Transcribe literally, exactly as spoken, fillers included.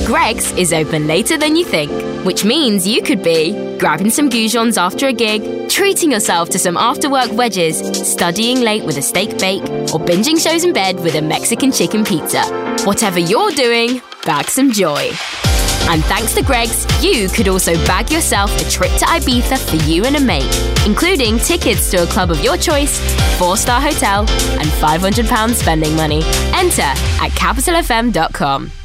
Greggs is open later than you think, which means you could be grabbing some goujons after a gig, treating yourself to some after-work wedges, studying late with a steak bake, or binging shows in bed with a Mexican chicken pizza. Whatever you're doing, bag some joy. And thanks to Greggs, you could also bag yourself a trip to Ibiza for you and a mate, including tickets to a club of your choice, four-star hotel, and five hundred pounds spending money. Enter at capital f m dot com.